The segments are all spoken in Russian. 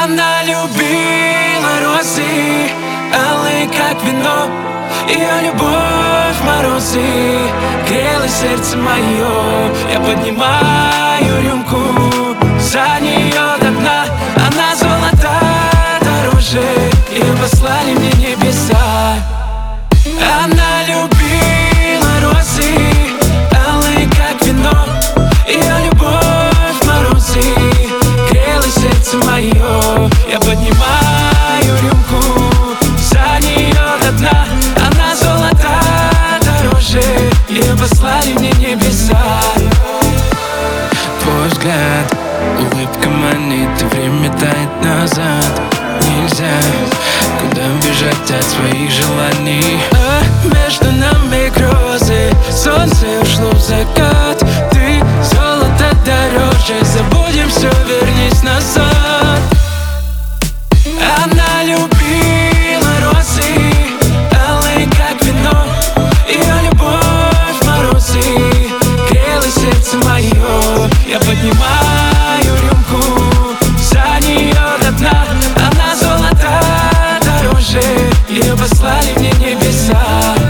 Она любила розы, алые как вино. Ее любовь в морозы грела сердце мое. Я поднимаю рюмку за нее до дна. Она золота дороже, ее послали мне небеса. Она любила розы, алые как вино. Ее любовь в морозы грела сердце мое. Я поднимаю рюмку за нее до дна. Она золота дороже, ее послали мне небеса. Твой взгляд, улыбка манит, и время тает назад. Нельзя куда бежать от своих желаний. Между нами грозы, солнце ушло в закат. Ты золото дороже, забудем все, вернись назад. Она любила розы, алые как вино. Ее любовь в морозы грела сердце мое. Я поднимаю рюмку за нее до дна. Она золота дороже, ее послали мне небеса.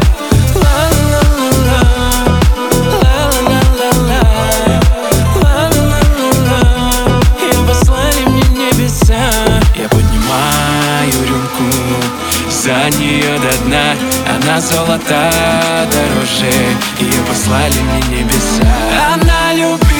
Ее послали мне небеса. Я поднимаю рюмку за нее до дна. Она золота дороже, ее послали мне небеса. Она любит